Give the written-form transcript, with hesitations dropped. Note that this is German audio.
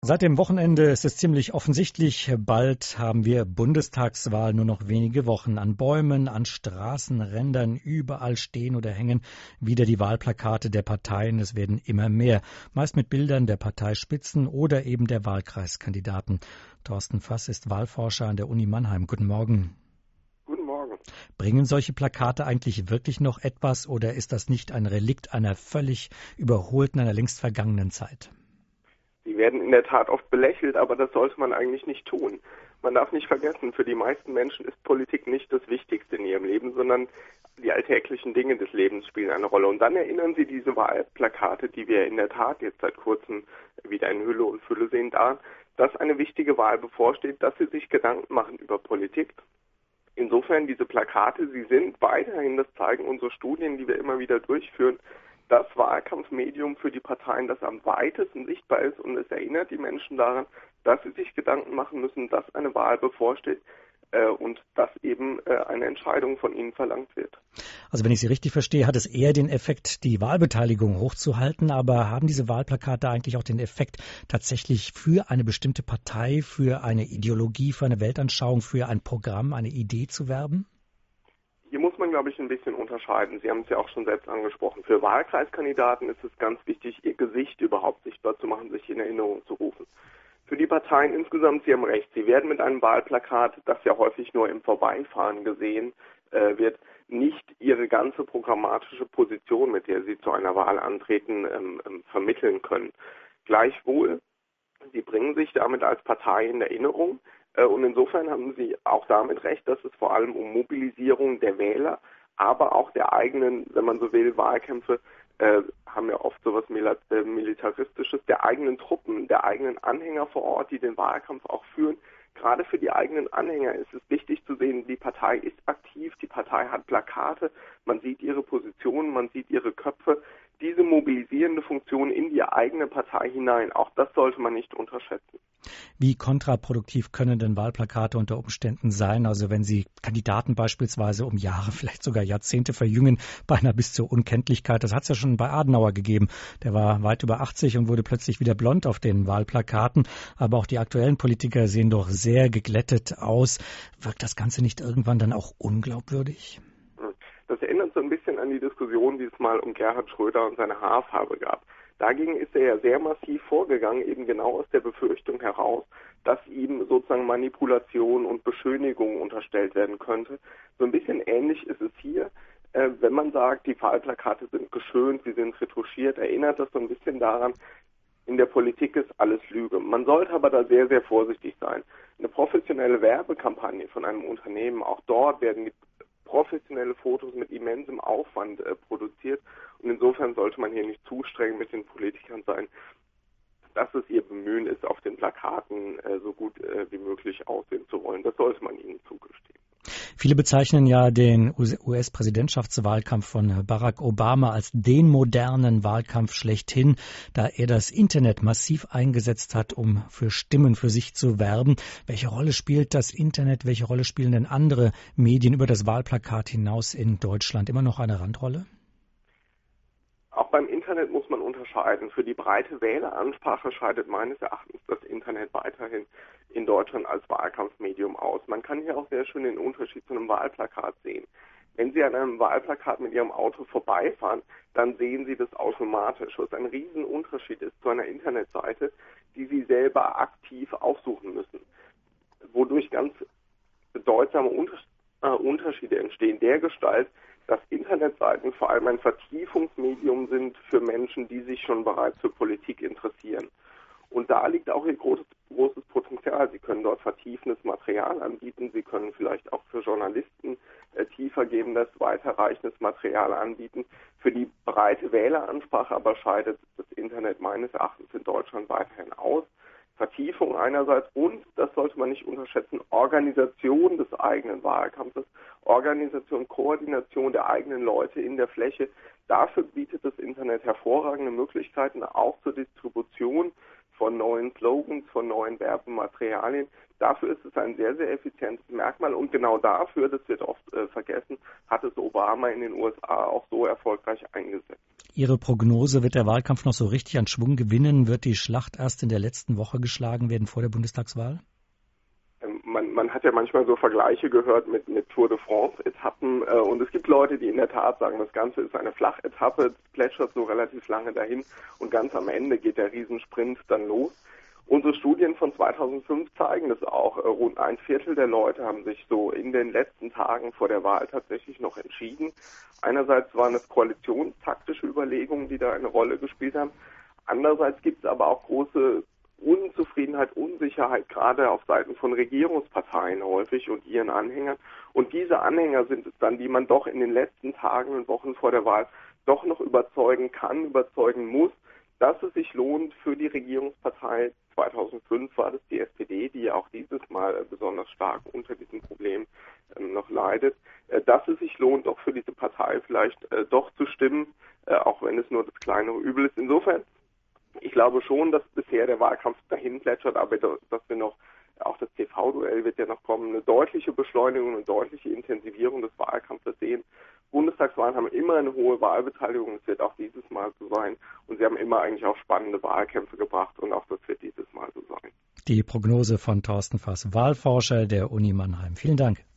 Seit dem Wochenende ist es ziemlich offensichtlich, bald haben wir Bundestagswahl, nur noch wenige Wochen. An Bäumen, an Straßenrändern, überall stehen oder hängen wieder die Wahlplakate der Parteien. Es werden immer mehr, meist mit Bildern der Parteispitzen oder eben der Wahlkreiskandidaten. Thorsten Fass ist Wahlforscher an der Uni Mannheim. Guten Morgen. Guten Morgen. Bringen solche Plakate eigentlich wirklich noch etwas oder ist das nicht ein Relikt einer völlig überholten, einer längst vergangenen Zeit? Sie werden in der Tat oft belächelt, aber das sollte man eigentlich nicht tun. Man darf nicht vergessen, für die meisten Menschen ist Politik nicht das Wichtigste in ihrem Leben, sondern die alltäglichen Dinge des Lebens spielen eine Rolle. Und dann erinnern Sie diese Wahlplakate, die wir in der Tat jetzt seit kurzem wieder in Hülle und Fülle sehen, daran, dass eine wichtige Wahl bevorsteht, dass Sie sich Gedanken machen über Politik. Insofern diese Plakate, sie sind weiterhin, das zeigen unsere Studien, die wir immer wieder durchführen, das Wahlkampfmedium für die Parteien, das am weitesten sichtbar ist, und es erinnert die Menschen daran, dass sie sich Gedanken machen müssen, dass eine Wahl bevorsteht und dass eben eine Entscheidung von ihnen verlangt wird. Also wenn ich Sie richtig verstehe, hat es eher den Effekt, die Wahlbeteiligung hochzuhalten, aber haben diese Wahlplakate eigentlich auch den Effekt, tatsächlich für eine bestimmte Partei, für eine Ideologie, für eine Weltanschauung, für ein Programm, eine Idee zu werben? Hier muss man, glaube ich, ein bisschen unterscheiden. Sie haben es ja auch schon selbst angesprochen. Für Wahlkreiskandidaten ist es ganz wichtig, ihr Gesicht überhaupt sichtbar zu machen, sich in Erinnerung zu rufen. Für die Parteien insgesamt, Sie haben recht, sie werden mit einem Wahlplakat, das ja häufig nur im Vorbeifahren gesehen wird, nicht ihre ganze programmatische Position, mit der sie zu einer Wahl antreten, vermitteln können. Gleichwohl, sie bringen sich damit als Partei in Erinnerung. Und insofern haben Sie auch damit recht, dass es vor allem um Mobilisierung der Wähler, aber auch der eigenen, wenn man so will, Wahlkämpfe haben ja oft sowas Militaristisches, der eigenen Truppen, der eigenen Anhänger vor Ort, die den Wahlkampf auch führen. Gerade für die eigenen Anhänger ist es wichtig zu sehen, die Partei ist aktiv, die Partei hat Plakate, man sieht ihre Positionen, man sieht ihre Köpfe. Diese mobilisierende Funktion in die eigene Partei hinein, auch das sollte man nicht unterschätzen. Wie kontraproduktiv können denn Wahlplakate unter Umständen sein? Also wenn sie Kandidaten beispielsweise um Jahre, vielleicht sogar Jahrzehnte verjüngen, beinahe bis zur Unkenntlichkeit. Das hat es ja schon bei Adenauer gegeben. Der war weit über 80 und wurde plötzlich wieder blond auf den Wahlplakaten. Aber auch die aktuellen Politiker sehen doch sehr geglättet aus. Wirkt das Ganze nicht irgendwann dann auch unglaubwürdig? Das erinnert so ein bisschen an die Diskussion, die es mal um Gerhard Schröder und seine Haarfarbe gab. Dagegen ist er ja sehr massiv vorgegangen, eben genau aus der Befürchtung heraus, dass ihm sozusagen Manipulation und Beschönigung unterstellt werden könnte. So ein bisschen ähnlich ist es hier. Wenn man sagt, die Wahlplakate sind geschönt, sie sind retuschiert, erinnert das so ein bisschen daran, in der Politik ist alles Lüge. Man sollte aber da sehr, sehr vorsichtig sein. Eine professionelle Werbekampagne von einem Unternehmen, auch dort werden die professionelle Fotos mit immensem Aufwand produziert. Und insofern sollte man hier nicht zu streng mit den Politikern sein, dass es ihr Bemühen ist, auf den Plakaten so gut wie möglich aussehen zu wollen. Das sollte man ihnen zugestehen. Viele bezeichnen ja den US-Präsidentschaftswahlkampf von Barack Obama als den modernen Wahlkampf schlechthin, da er das Internet massiv eingesetzt hat, um für Stimmen für sich zu werben. Welche Rolle spielt das Internet? Welche Rolle spielen denn andere Medien über das Wahlplakat hinaus in Deutschland? Immer noch eine Randrolle? Auch beim Internet muss man unterscheiden. Für die breite Wähleransprache scheidet meines Erachtens das Internet weiterhin in Deutschland als Wahlkampfmedium aus. Man kann hier auch sehr schön den Unterschied zu einem Wahlplakat sehen. Wenn Sie an einem Wahlplakat mit Ihrem Auto vorbeifahren, dann sehen Sie das automatisch, was ein Riesenunterschied ist zu einer Internetseite, die Sie selber aktiv aufsuchen müssen, wodurch ganz bedeutsame Unterschiede entstehen, dergestalt, dass Internetseiten vor allem ein Vertiefungsmedium sind für Menschen, die sich schon bereits für Politik interessieren. Und da liegt auch ihr großes Potenzial. Sie können dort vertiefendes Material anbieten. Sie können vielleicht auch für Journalisten tiefergehendes, weiterreichendes Material anbieten. Für die breite Wähleransprache aber scheidet das Internet meines Erachtens in Deutschland weiterhin aus. Vertiefung einerseits und, das sollte man nicht unterschätzen, Organisation des eigenen Wahlkampfes, Organisation, Koordination der eigenen Leute in der Fläche. Dafür bietet das Internet hervorragende Möglichkeiten, auch zur Distribution von neuen Slogans, von neuen Werbematerialien. Dafür ist es ein sehr, sehr effizientes Merkmal und genau dafür, das wird oft vergessen, hat es Obama in den USA auch so erfolgreich eingesetzt. Ihre Prognose, wird der Wahlkampf noch so richtig an Schwung gewinnen? Wird die Schlacht erst in der letzten Woche geschlagen werden vor der Bundestagswahl? Man hat ja manchmal so Vergleiche gehört mit Tour de France-Etappen und es gibt Leute, die in der Tat sagen, das Ganze ist eine Flachetappe, plätschert so relativ lange dahin und ganz am Ende geht der Riesensprint dann los. Unsere Studien von 2005 zeigen, dass auch rund 1/4 der Leute haben sich so in den letzten Tagen vor der Wahl tatsächlich noch entschieden. Einerseits waren es koalitionstaktische Überlegungen, die da eine Rolle gespielt haben. Andererseits gibt es aber auch große Unzufriedenheit, Unsicherheit, gerade auf Seiten von Regierungsparteien häufig und ihren Anhängern. Und diese Anhänger sind es dann, die man doch in den letzten Tagen und Wochen vor der Wahl doch noch überzeugen kann, überzeugen muss, dass es sich lohnt für die Regierungspartei. 2005 war das die SPD, die ja auch dieses Mal besonders stark unter diesem Problem noch leidet, dass es sich lohnt, auch für diese Partei vielleicht doch zu stimmen, auch wenn es nur das kleinere Übel ist. Insofern, ich glaube schon, dass bisher der Wahlkampf dahin plätschert, aber dass wir noch, auch das TV-Duell wird ja noch kommen, eine deutliche Beschleunigung, eine deutliche Intensivierung des Wahlkampfes sehen. Bundestagswahlen haben immer eine hohe Wahlbeteiligung, es wird auch dieses Mal so sein. Und sie haben immer eigentlich auch spannende Wahlkämpfe gebracht und auch das wird dieses Mal so sein. Die Prognose von Thorsten Fass, Wahlforscher der Uni Mannheim. Vielen Dank.